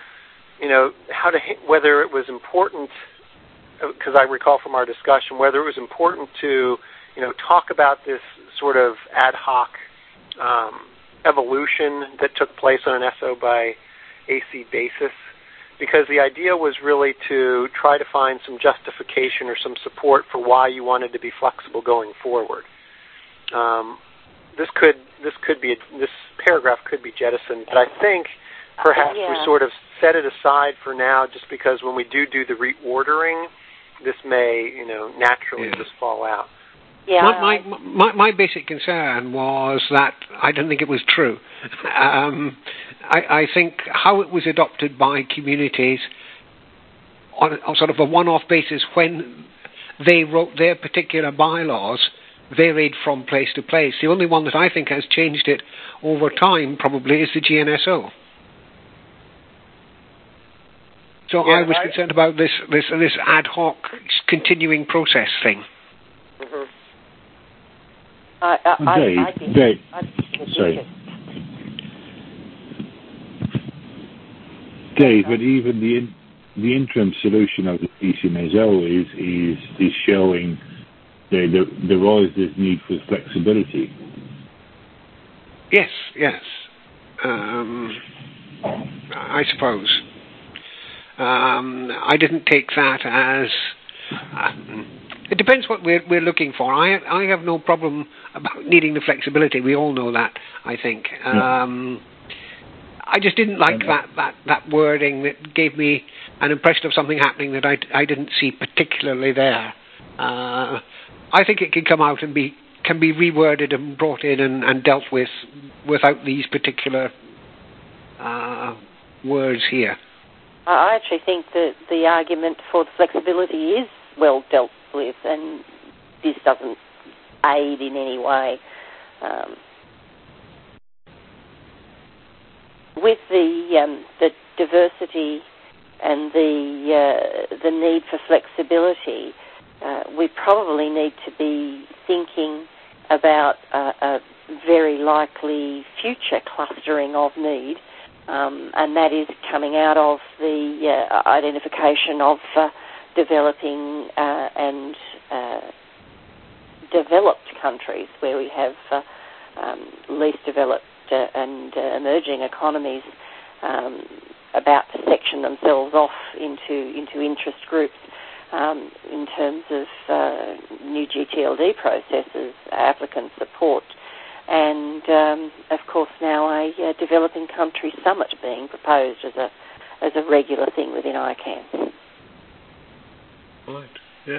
whether it was important, because I recall from our discussion, whether it was important to, talk about this sort of ad hoc evolution that took place on an SO by AC basis, because the idea was really to try to find some justification or some support for why you wanted to be flexible going forward. This paragraph could be jettisoned, but I think perhaps we sort of set it aside for now, just because when we do the reordering, this may, naturally just fall out. Yeah. My basic concern was that I don't think it was true. I think how it was adopted by communities on sort of a one-off basis when they wrote their particular bylaws varied from place to place. The only one that I think has changed it over time probably is the GNSO. So I was concerned about this ad hoc continuing process thing. Mm-hmm. Dave, sorry. Dave, but even the interim solution of the PCMSO is showing there was this need for flexibility. Yes. I suppose. I didn't take that as... it depends what we're looking for. I have no problem about needing the flexibility. We all know that, I think. I just didn't like that wording that gave me an impression of something happening that I didn't see particularly there. I think it can come out and can be reworded and brought in and dealt with without these particular words here. I actually think that the argument for the flexibility is well dealt with, and this doesn't aid in any way. With the diversity and the need for flexibility, we probably need to be thinking about a very likely future clustering of need, and that is coming out of the identification of developing and developed countries where we have least developed and emerging economies about to section themselves off into interest groups in terms of new GTLD processes, applicant support, and of course now a developing country summit being proposed as a regular thing within ICANN. Right. Yeah.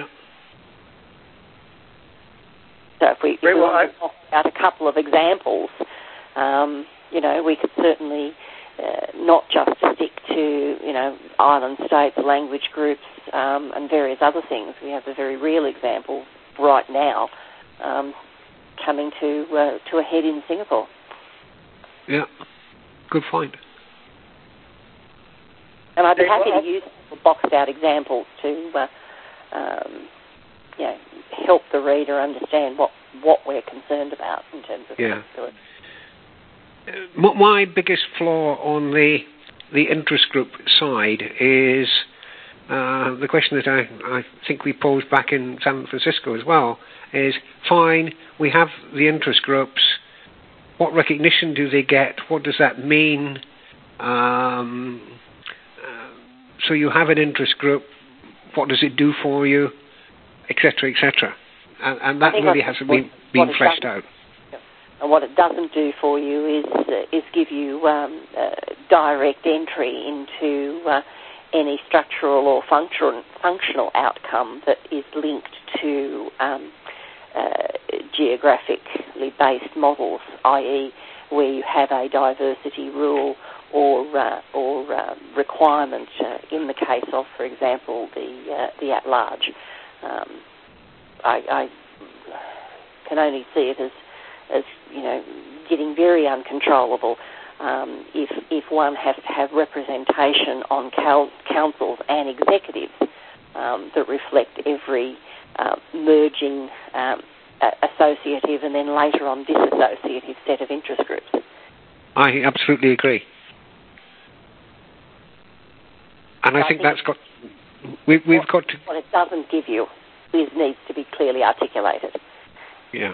So if we talk about a couple of examples, we could certainly not just stick to island states, language groups, and various other things. We have a very real example right now coming to a head in Singapore. Yeah, good point. And I'd be happy to use boxed out examples to help the reader understand what we're concerned about in terms of flexibility. My biggest flaw on the interest group side is the question that I think we posed back in San Francisco as well, is fine, we have the interest groups, what recognition do they get, what does that mean? So you have an interest group, what does it do for you, etc., etc. And that really hasn't been fleshed out. And what it doesn't do for you is give you direct entry into any structural or functional outcome that is linked to geographically based models, i.e. where you have a diversity rule or requirement in the case of, for example, the at-large. I can only see it as getting very uncontrollable if one has to have representation on councils and executives that reflect every merging associative and then later on disassociative set of interest groups. I absolutely agree. And I think that's got... We've got to... What it doesn't give you needs to be clearly articulated. Yeah.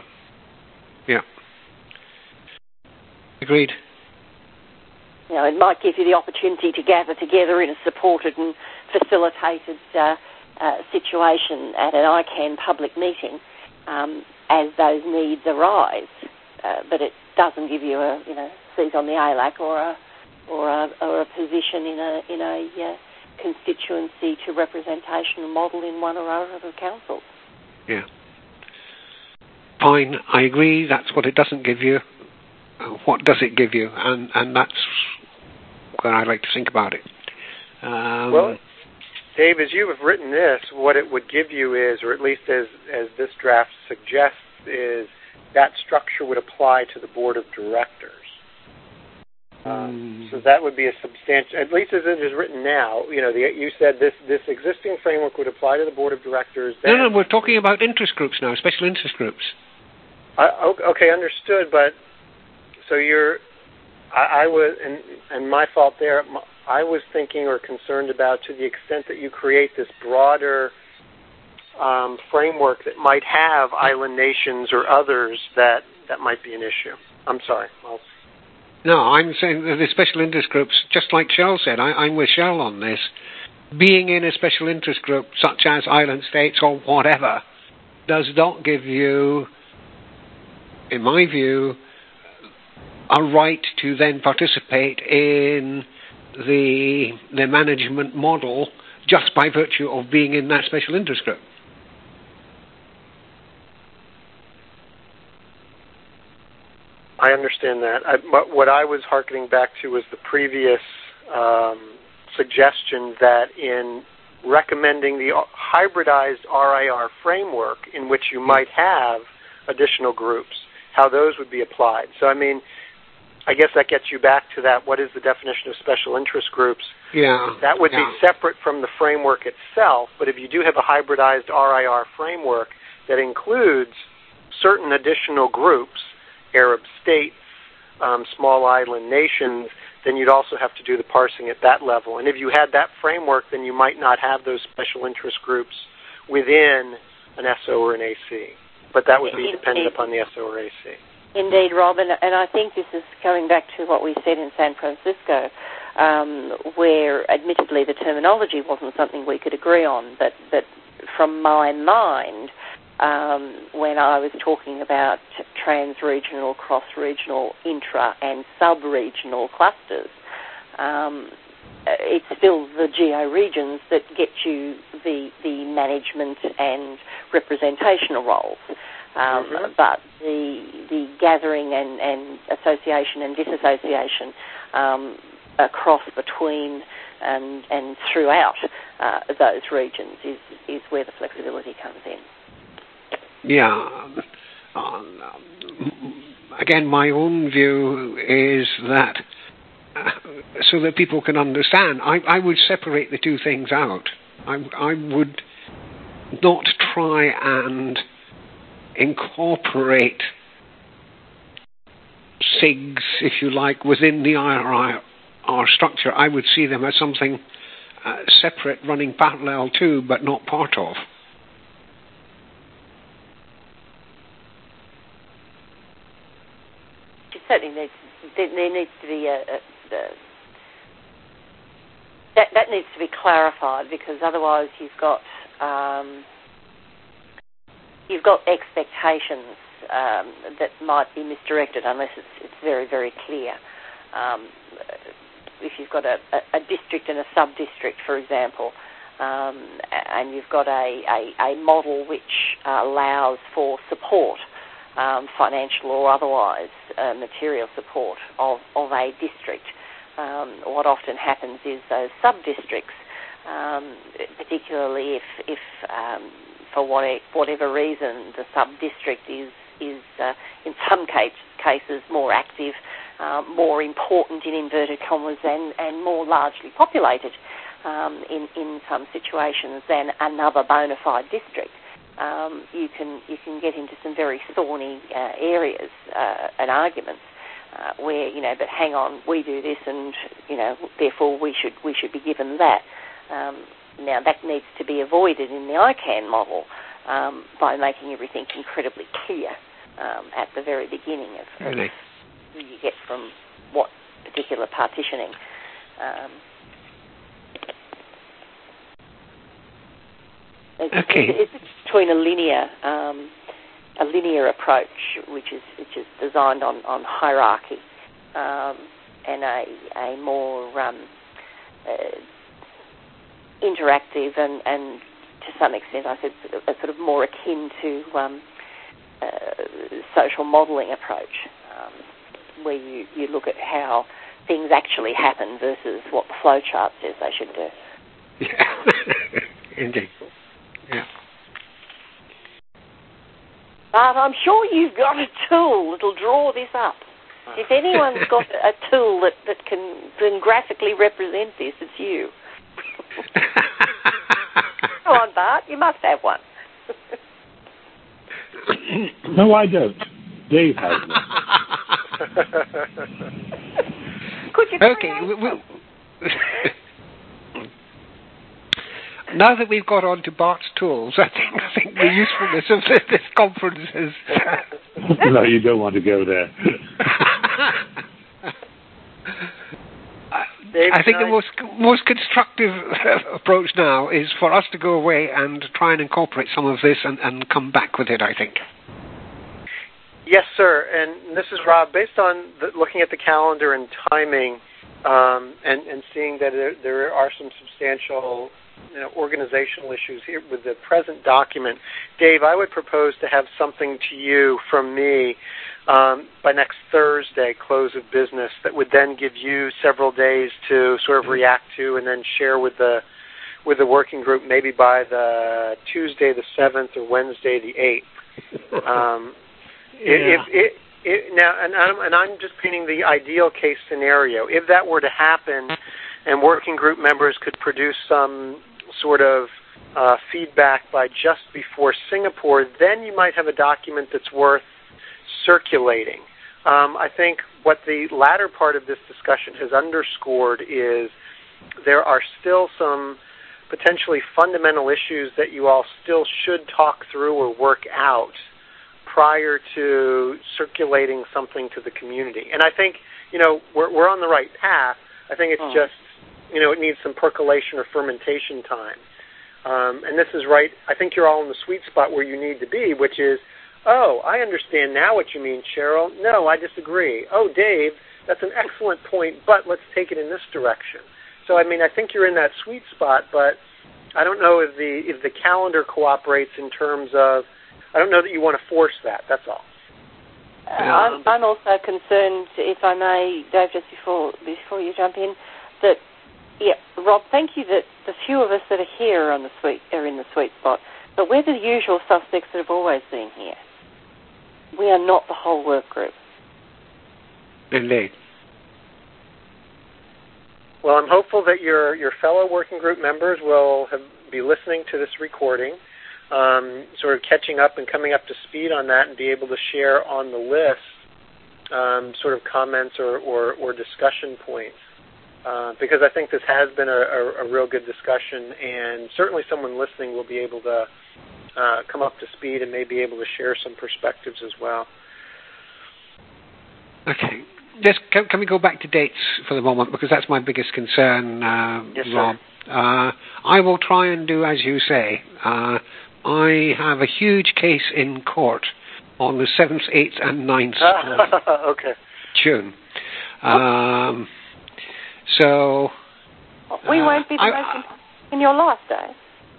Agreed. You know, it might give you the opportunity to gather together in a supported and facilitated situation at an ICANN public meeting as those needs arise, but it doesn't give you a seat on the ALAC or a position in a constituency to representation model in one or other councils. Yeah. Fine, I agree. That's what it doesn't give you. What does it give you? And that's where I like to think about it. Well, Dave, as you have written this, what it would give you is, or at least as this draft suggests, is that structure would apply to the board of directors. So that would be a substantial, at least as it is written now. You said this existing framework would apply to the board of directors. No, we're talking about interest groups now, special interest groups. Okay, understood. But so I was, and my fault there. I was thinking or concerned about, to the extent that you create this broader framework that might have island nations or others, that might be an issue. I'm sorry. No, I'm saying that the special interest groups, just like Shell said, I'm with Shell on this. Being in a special interest group, such as island states or whatever, does not give you, in my view, a right to then participate in the management model just by virtue of being in that special interest group. I understand that. What I was hearkening back to was the previous suggestion that in recommending the hybridized RIR framework in which you might have additional groups, how those would be applied. So, I guess that gets you back to that, what is the definition of special interest groups? Yeah. That would be separate from the framework itself, but if you do have a hybridized RIR framework that includes certain additional groups, Arab states, small island nations, then you'd also have to do the parsing at that level. And if you had that framework, then you might not have those special interest groups within an SO or an AC. But that would be dependent upon the SO or AC. Indeed, Rob, and I think this is going back to what we said in San Francisco, where admittedly the terminology wasn't something we could agree on, but from my mind, when I was talking about trans-regional, cross-regional, intra- and sub-regional clusters, it's still the geo-regions that get you the management and representational roles. But the gathering and association and disassociation across, between, and throughout those regions is where the flexibility comes in. Yeah. Again, my own view is that so that people can understand, I would separate the two things out. I would not try and incorporate SIGs, if you like, within the IRIR structure. I would see them as something separate, running parallel to, but not part of. Certainly there needs to be that needs to be clarified, because otherwise you've got expectations that might be misdirected unless it's very, very clear. If you've got a district and a sub-district, for example, and you've got a model which allows for support, financial or otherwise, material support of a district, what often happens is those sub-districts, particularly if for whatever reason the sub-district is in some cases more active, more important in inverted commas, and more largely populated in some situations than another bona fide district, you can get into some very thorny areas and arguments where, but hang on, we do this, and therefore we should be given that. Now that needs to be avoided in the ICANN model by making everything incredibly clear at the very beginning of really? Who you get from what particular partitioning. It's between a linear approach, which is designed on hierarchy, and a more interactive and to some extent, I said, a sort of more akin to social modelling approach, where you look at how things actually happen versus what the flowchart says they should do. Yeah, indeed. Yeah. But I'm sure you've got a tool that'll draw this up. If anyone's got a tool that can graphically represent this, it's you. Go on, Bart, you must have one. No, I don't. Dave has one. Could you now that we've got on to Bart's tools, I think the usefulness of this conference is... No, you don't want to go there. I think the most constructive approach now is for us to go away and try and incorporate some of this and come back with it, I think. Yes, sir. And this is Rob. Based on looking at the calendar and timing and seeing that there are some substantial organizational issues here with the present document, Dave, I would propose to have something to you from me by next Thursday, close of business, that would then give you several days to sort of react to and then share with the working group, maybe by the Tuesday the 7th or Wednesday the 8th. Now, and I'm just painting the ideal case scenario. If that were to happen, and working group members could produce some sort of feedback by just before Singapore, then you might have a document that's worth circulating. I think what the latter part of this discussion has underscored is there are still some potentially fundamental issues that you all still should talk through or work out prior to circulating something to the community. And I think, we're on the right path. I think it's just, it needs some percolation or fermentation time. And this is right. I think you're all in the sweet spot where you need to be, which is, oh, I understand now what you mean, Cheryl. No, I disagree. Oh, Dave, that's an excellent point, but let's take it in this direction. So, I think you're in that sweet spot, but I don't know if the calendar cooperates in terms of, I don't know that you want to force that. That's all. I'm also concerned, if I may, Dave, just before you jump in, that, Rob, thank you that the few of us that are here are in the sweet spot, but we're the usual suspects that have always been here. We are not the whole work group. Indeed. Well, I'm hopeful that your fellow working group members will be listening to this recording, sort of catching up and coming up to speed on that, and be able to share on the list sort of comments or discussion points. Because I think this has been a real good discussion, and certainly someone listening will be able to come up to speed and may be able to share some perspectives as well. Okay. Just can we go back to dates for the moment, because that's my biggest concern, yes, Rob. Sir. I will try and do as you say. I have a huge case in court on the 7th, 8th, and 9th of June. So we won't be the most in your life, Dave.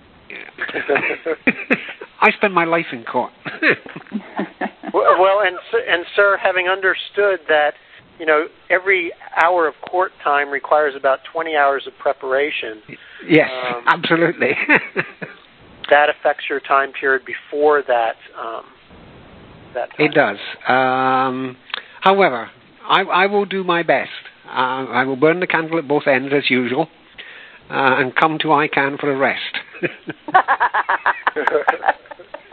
I spend my life in court. well, and sir, having understood that, every hour of court time requires about 20 hours of preparation. Yes, absolutely. That affects your time period before that. That time. It does. However, I will do my best. I will burn the candle at both ends as usual, and come to ICANN for a rest.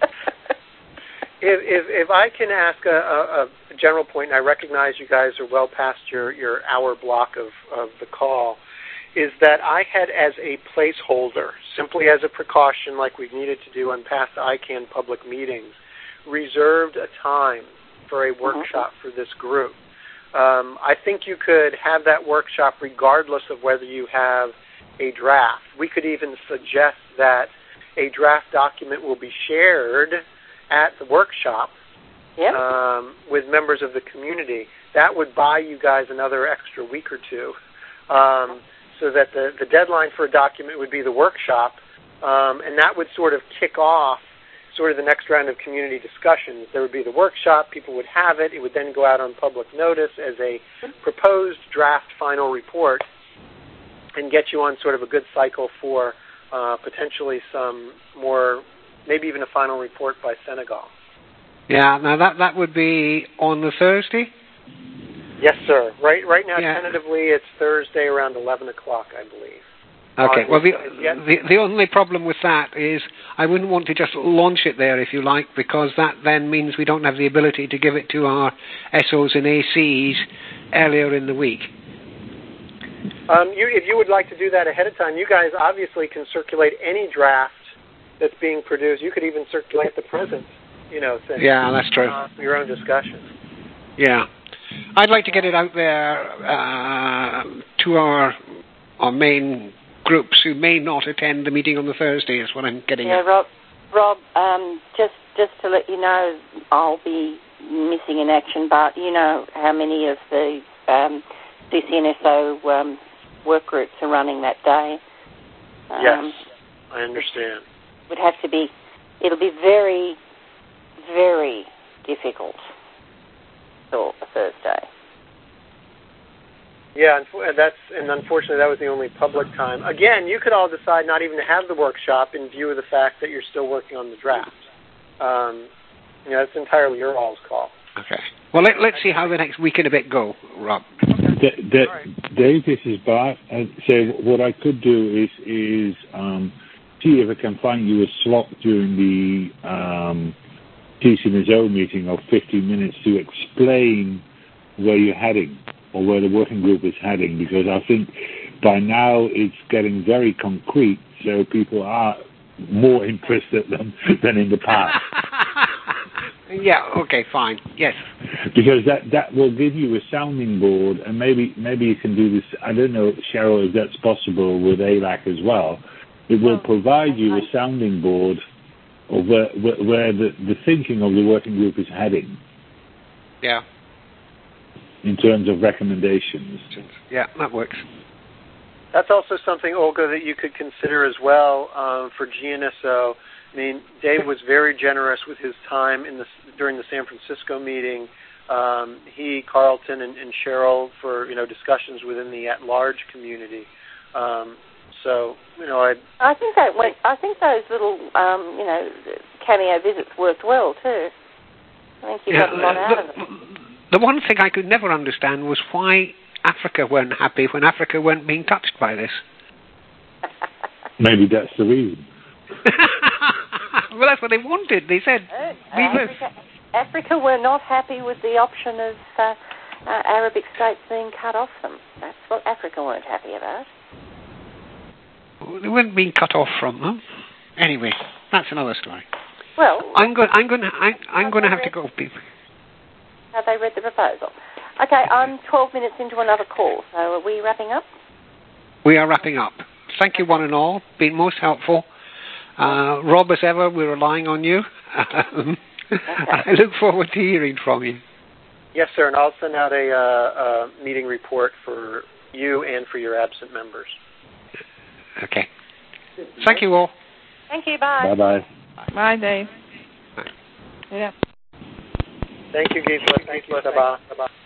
If I can ask a general point, and I recognize you guys are well past your hour block of the call, is that I had as a placeholder, simply as a precaution like we've needed to do on past ICANN public meetings, reserved a time for a workshop for this group. I think you could have that workshop regardless of whether you have a draft. We could even suggest that a draft document will be shared at the workshop with members of the community. That would buy you guys another extra week or two, so that the deadline for a document would be the workshop, and that would sort of kick off sort of the next round of community discussions. There would be the workshop, people would have it, it would then go out on public notice as a proposed draft final report and get you on sort of a good cycle for potentially some more, maybe even a final report by Senegal. Yeah, now that would be on the Thursday? Yes, sir. Right now, tentatively, it's Thursday around 11 o'clock, I believe. Okay, well, the only problem with that is I wouldn't want to just launch it there, if you like, because that then means we don't have the ability to give it to our SOs and ACs earlier in the week. If you would like to do that ahead of time, you guys obviously can circulate any draft that's being produced. You could even circulate the present, thing. Yeah, that's true. For your own discussion. Yeah. I'd like to get it out there to our main groups who may not attend the meeting on the Thursday, is what I'm getting at. Rob, just to let you know, I'll be missing in action, but you know how many of the CCNSO work groups are running that day. Yes, I understand. It'll be very, very difficult for Thursday. Yeah, and unfortunately that was the only public time. Again, you could all decide not even to have the workshop in view of the fact that you're still working on the draft. It's entirely your all's call. Okay. Well, let's see how the next week and a bit go, Rob. Dave, this is Bart. So what I could do is see if I can find you a slot during the TCNSO meeting of 15 minutes to explain where you're heading or where the working group is heading, because I think by now it's getting very concrete, so people are more interested than in the past. Yeah, okay, fine, yes. Because that will give you a sounding board, and maybe you can do this, I don't know, Cheryl, if that's possible with ALAC as well. It will provide you a sounding board of where the thinking of the working group is heading. Yeah. In terms of recommendations. Yeah, that works. That's also something, Olga, that you could consider as well for GNSO. I mean, Dave was very generous with his time during the San Francisco meeting. He, Carlton, and Cheryl for discussions within the at-large community. I think those little cameo visits worked well too. I think you got a lot out of it. The one thing I could never understand was why Africa weren't happy when Africa weren't being touched by this. Maybe that's the reason. Well, that's what they wanted. They said, Africa were not happy with the option of Arabic states being cut off them. That's what Africa weren't happy about. They weren't being cut off from them. Anyway, that's another story. Well, I'm going to have to go. Have they read the proposal? Okay, I'm 12 minutes into another call, so are we wrapping up? We are wrapping up. Thank you, one and all. Been most helpful. Rob, as ever, we're relying on you. Okay. I look forward to hearing from you. Yes, sir, and I'll send out a meeting report for you and for your absent members. Okay. Thank you all. Thank you, bye. Bye-bye. Bye, Dave. Bye. Yeah. Thank you, Gisela. Thank you, Sabah.